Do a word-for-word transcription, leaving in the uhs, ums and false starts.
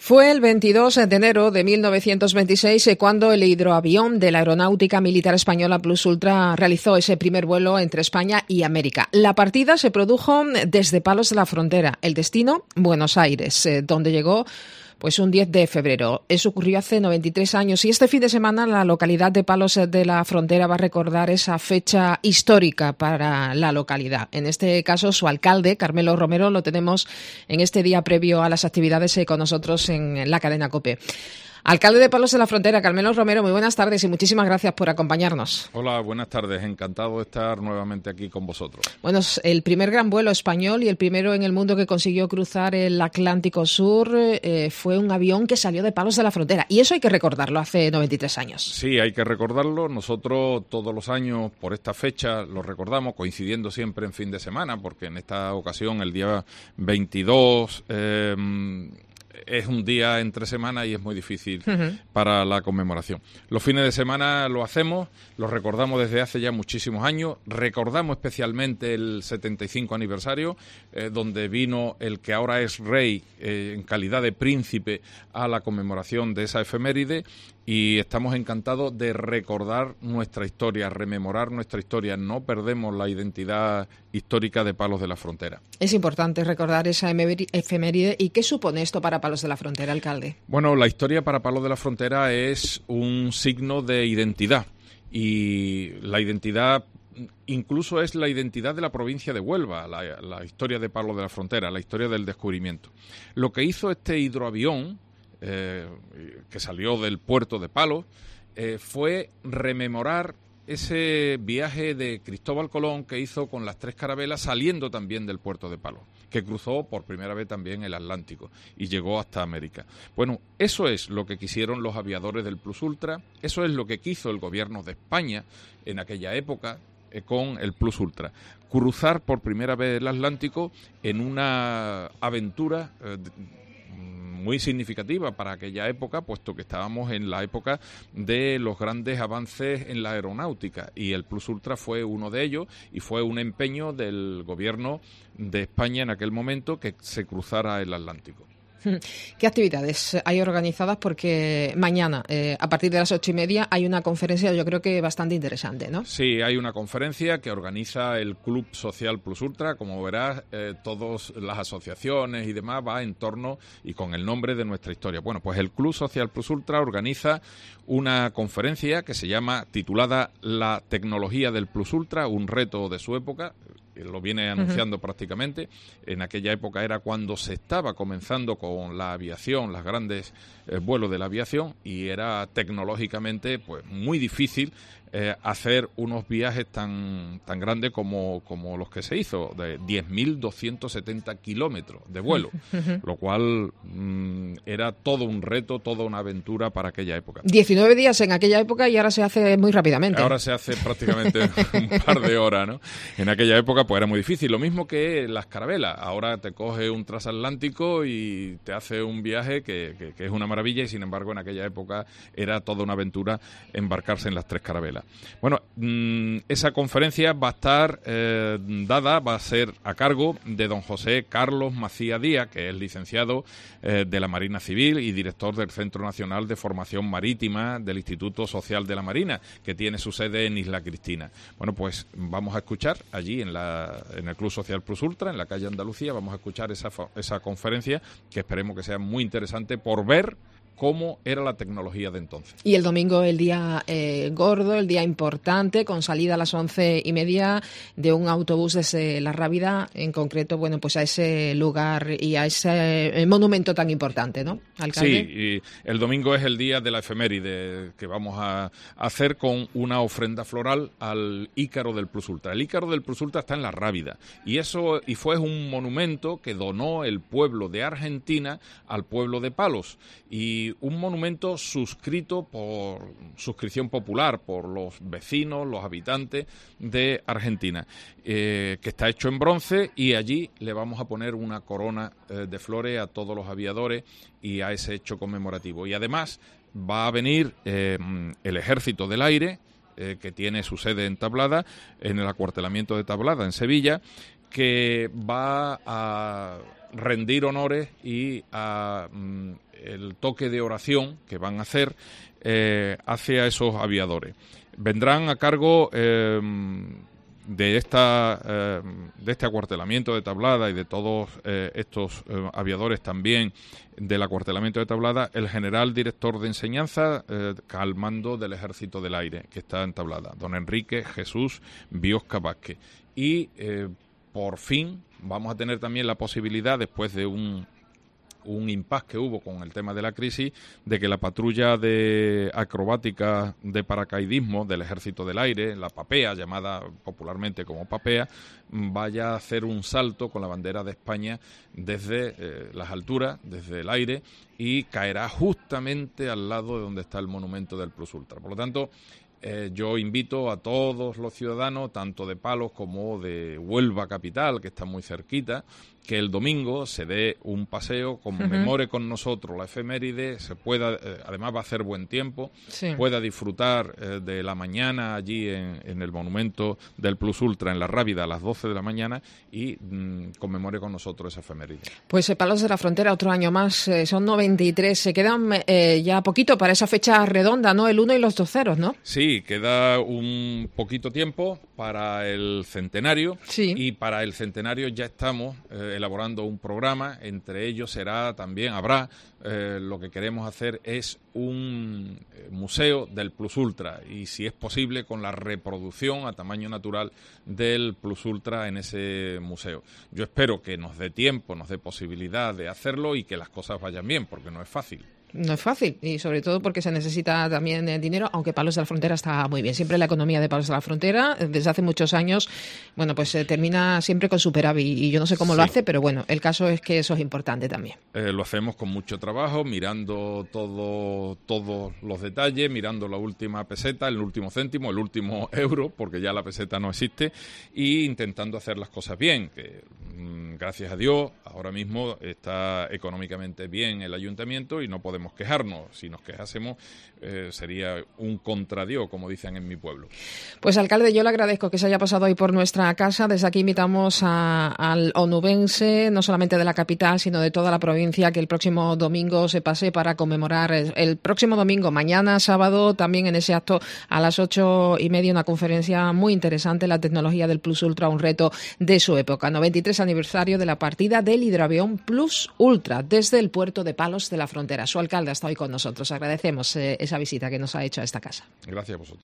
Fue el veintidós de enero de mil novecientos veintiséis cuando el hidroavión de la Aeronáutica Militar Española Plus Ultra realizó ese primer vuelo entre España y América. La partida se produjo desde Palos de la Frontera. El destino, Buenos Aires, donde llegó pues un diez de febrero. Eso ocurrió hace noventa y tres años y este fin de semana la localidad de Palos de la Frontera va a recordar esa fecha histórica para la localidad. En este caso, su alcalde, Carmelo Romero, lo tenemos en este día previo a las actividades con nosotros en la cadena COPE. Alcalde de Palos de la Frontera, Carmelo Romero, muy buenas tardes y muchísimas gracias por acompañarnos. Hola, buenas tardes. Encantado de estar nuevamente aquí con vosotros. Bueno, es el primer gran vuelo español y el primero en el mundo que consiguió cruzar el Atlántico Sur eh, fue un avión que salió de Palos de la Frontera. Y eso hay que recordarlo, hace noventa y tres años. Sí, hay que recordarlo. Nosotros todos los años por esta fecha lo recordamos, coincidiendo siempre en fin de semana, porque en esta ocasión el día veintidós... Eh, es un día entre semana y es muy difícil uh-huh. para la conmemoración. Los fines de semana lo hacemos, lo recordamos desde hace ya muchísimos años, recordamos especialmente el setenta y cinco aniversario, eh, donde vino el que ahora es rey eh, en calidad de príncipe a la conmemoración de esa efeméride, y estamos encantados de recordar nuestra historia, rememorar nuestra historia. No perdemos la identidad histórica de Palos de la Frontera. Es importante recordar esa efeméride. ¿Y qué supone esto para Palos de la Frontera, alcalde? Bueno, la historia para Palos de la Frontera es un signo de identidad. Y la identidad incluso es la identidad de la provincia de Huelva, la, la historia de Palos de la Frontera, la historia del descubrimiento. Lo que hizo este hidroavión, Eh, que salió del puerto de Palos, eh, fue rememorar ese viaje de Cristóbal Colón que hizo con las tres carabelas saliendo también del puerto de Palos, que cruzó por primera vez también el Atlántico y llegó hasta América. Bueno, eso es lo que quisieron los aviadores del Plus Ultra, eso es lo que quiso el gobierno de España en aquella época eh, con el Plus Ultra. Cruzar por primera vez el Atlántico en una aventura eh, muy significativa para aquella época, puesto que estábamos en la época de los grandes avances en la aeronáutica y el Plus Ultra fue uno de ellos y fue un empeño del gobierno de España en aquel momento que se cruzara el Atlántico. ¿Qué actividades hay organizadas? Porque mañana, eh, a partir de las ocho y media, hay una conferencia, yo creo que bastante interesante, ¿no? Sí, hay una conferencia que organiza el Club Social Plus Ultra. Como verás, eh, todas las asociaciones y demás va en torno y con el nombre de nuestra historia. Bueno, pues el Club Social Plus Ultra organiza una conferencia que se llama, titulada La tecnología del Plus Ultra, un reto de su época. Lo viene anunciando uh-huh. prácticamente. En aquella época era cuando se estaba comenzando con la aviación, los grandes eh, vuelos de la aviación, y era tecnológicamente pues muy difícil eh, hacer unos viajes tan tan grandes como, como los que se hizo, de diez mil doscientos setenta kilómetros de vuelo, uh-huh. lo cual mm, era todo un reto, toda una aventura para aquella época. diecinueve días en aquella época y ahora se hace muy rápidamente. Ahora se hace prácticamente un par de horas, ¿no? En aquella época pues era muy difícil, lo mismo que las carabelas. Ahora te coge un transatlántico y te hace un viaje que, que, que es una maravilla, y sin embargo en aquella época era toda una aventura embarcarse en las tres carabelas. Bueno, mmm, esa conferencia va a estar eh, dada, va a ser a cargo de don José Carlos Macías Díaz, que es licenciado eh, de la Marina Civil y director del Centro Nacional de Formación Marítima del Instituto Social de la Marina, que tiene su sede en Isla Cristina. Bueno, pues vamos a escuchar allí en la en el Club Social Plus Ultra, en la calle Andalucía, vamos a escuchar esa, esa conferencia, que esperemos que sea muy interesante por ver cómo era la tecnología de entonces. Y el domingo, el día eh, gordo, el día importante, con salida a las once y media de un autobús desde La Rábida, en concreto, bueno, pues a ese lugar y a ese eh, monumento tan importante, ¿no, alcalde? Sí, y el domingo es el día de la efeméride que vamos a hacer con una ofrenda floral al Ícaro del Plus Ultra. El Ícaro del Plus Ultra está en La Rábida y eso y fue un monumento que donó el pueblo de Argentina al pueblo de Palos, y un monumento suscrito por suscripción popular por los vecinos, los habitantes de Argentina, eh, que está hecho en bronce, y allí le vamos a poner una corona eh, de flores a todos los aviadores y a ese hecho conmemorativo. Y además va a venir eh, el Ejército del Aire, eh, que tiene su sede en Tablada, en el acuartelamiento de Tablada, en Sevilla, que va a rendir honores y a mm, el toque de oración que van a hacer eh, hacia esos aviadores. Vendrán a cargo eh, de esta eh, de este acuartelamiento de Tablada y de todos eh, estos eh, aviadores también del acuartelamiento de Tablada, el general director de enseñanza eh, al mando del Ejército del Aire, que está en Tablada, don Enrique Jesús Biosca Vázquez. Y eh, por fin vamos a tener también la posibilidad, después de un un impasse que hubo con el tema de la crisis, de que la patrulla de acrobática de paracaidismo del Ejército del Aire, la PAPEA, llamada popularmente como PAPEA, vaya a hacer un salto con la bandera de España desde eh, las alturas, desde el aire, y caerá justamente al lado de donde está el monumento del Plus Ultra. Por lo tanto, Eh, yo invito a todos los ciudadanos, tanto de Palos como de Huelva capital, que está muy cerquita, que el domingo se dé un paseo, conmemore uh-huh. con nosotros la efeméride, se pueda, eh, además va a hacer buen tiempo, sí. pueda disfrutar eh, de la mañana allí en, en el monumento del Plus Ultra, en la Rábida, a las doce de la mañana, y mm, conmemore con nosotros esa efeméride. Pues eh, Palos de la Frontera, otro año más, eh, son noventa y tres, se quedan eh, ya poquito para esa fecha redonda, ¿no? El uno y los dos ceros, ¿no? Sí, queda un poquito tiempo para el centenario, sí. y para el centenario ya estamos eh, elaborando un programa. Entre ellos será también, habrá, eh, lo que queremos hacer es un eh, museo del Plus Ultra, y si es posible con la reproducción a tamaño natural del Plus Ultra en ese museo. Yo espero que nos dé tiempo, nos dé posibilidad de hacerlo y que las cosas vayan bien, porque no es fácil. No es fácil, y sobre todo porque se necesita también eh, dinero, aunque Palos de la Frontera está muy bien. Siempre la economía de Palos de la Frontera, desde hace muchos años, bueno, pues eh, termina siempre con superávit, y yo no sé cómo sí. lo hace, pero bueno, el caso es que eso es importante también. Eh, lo hacemos con mucho trabajo, mirando todo, todos los detalles, mirando la última peseta, el último céntimo, el último euro, porque ya la peseta no existe, y intentando hacer las cosas bien, que mmm, gracias a Dios, ahora mismo está económicamente bien el ayuntamiento y no podemos quejarnos. Si nos quejásemos eh, sería un contradios, como dicen en mi pueblo. Pues alcalde, yo le agradezco que se haya pasado hoy por nuestra casa. Desde aquí invitamos a, al onubense, no solamente de la capital, sino de toda la provincia, que el próximo domingo se pase para conmemorar el, el próximo domingo, mañana sábado, también en ese acto a las ocho y media, una conferencia muy interesante, la tecnología del Plus Ultra, un reto de su época. noventa y tres aniversario de la partida del hidroavión Plus Ultra desde el puerto de Palos de la Frontera. Su alcalde está hoy con nosotros. Agradecemos eh, esa visita que nos ha hecho a esta casa. Gracias a vosotros.